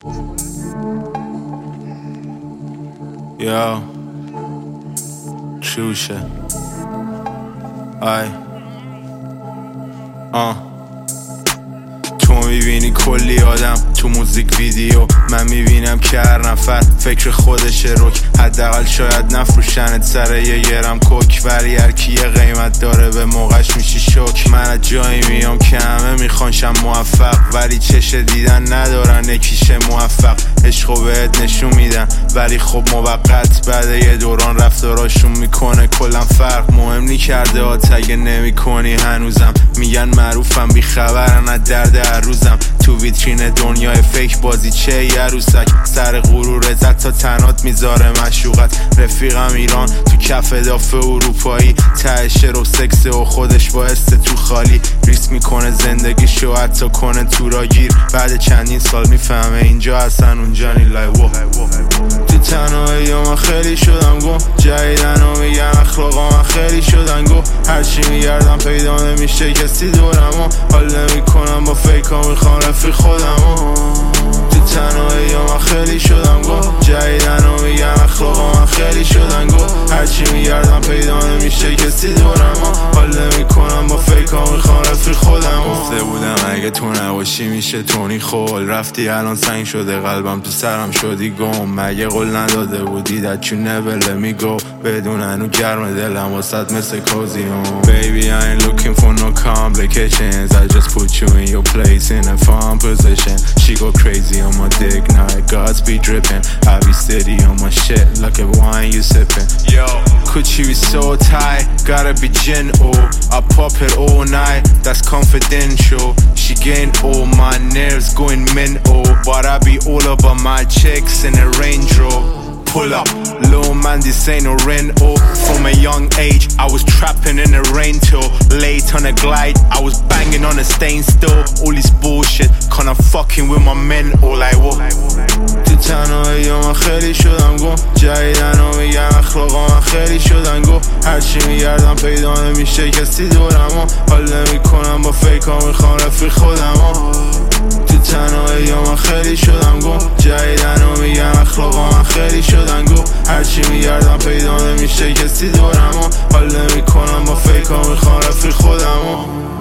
یا چوشه آی تو میبینی کلی آدم تو موزیک ویدیو، من میبینم که هر نفر فکر خودشه رک. حداقل شاید نفروشنت سر یه گرم کوک، ولی هر کی یه قیمت داره به موقعش میشی شوک. من از جایی میام که همه میخوانشم موفق، ولی چش دیدن ندارن یکیشه موفق. عشقو بهت نشون میدن ولی خب موقت، بعد یه دوران رفتاراشون میکنه کلن فرق. مهم نی کرده هات اگه نمی کنی هنوزم، میگن معروفم بیخبرن از درد هر روزم. تو ویترین دنیای فیک بازی چه یه عروسک، سر غرور زد تا تنات میذاره مشوقت. رفیقم ایران تو کف دافه اروپایی، تهشه رو سکسه و خودش بایسته تو خالی. ریسک میکنه زندگیشو حتی کنه تو را گیر، بعد چندین سال میفهمه اینجا هستن اونجا نی. لای وو تو تنهایی من خیلی شدم گم، جدیدن و میگن اخلاقا من خیلی شدن گو. هرچی میگردم پیدا نمیشه کسی دورم، حال نمیکنم با فیکا میخوام رفیق خودم. تو تنهایی من خیلی شدم گم، جدیدن و میگن اخلاقا من خیلی شدن گو. هرچی میگردم پیدا نمیشه کسی دورم، حال نمیکنم با فیکا میخوام رفیق خودم. گفته بودم اگه تو نباشی میشه تونی خول، رفتی الان سنگ شده قلبم تو سرم شدی گم. مگه قول نداده بودی that you never let me go، بدون هنو گرم دلم واسد مثل کوزیون. Baby I ain't looking for no complications, I just put you in your place in a fun position. She go crazy on my dick, now it God's be dripping. I be steady on my shit like a wine you sipping. Yo, could she be so tight, gotta be gin, oh I pop it all night, that's confidential. She gain all my nerves going mental, but I be all about my chicks in a Range Rover. Pull up, little man, this ain't no rental. From a young age, I was trapping in the rain till late on a glide. I was banging on a stain still. All this bullshit, kinda fucking with my mental. Like what? تو تنهایی من خیلی شدم گم، جدیدن و میگن اخلاقا من خیلی شدن گو. هرچی میگردم پیدا نمیشه کسی دورم، حال نمیکنم با فیکا میخوام رفیق خودم. تو تنهایی من خیلی شدم گم، جدیدن و میگن اخلاقا من خیلی شدن گو. هرچی میگردم پیدا نمیشه کسی دورم، حال نمیکنم با فیکا میخوام رفیق خودم.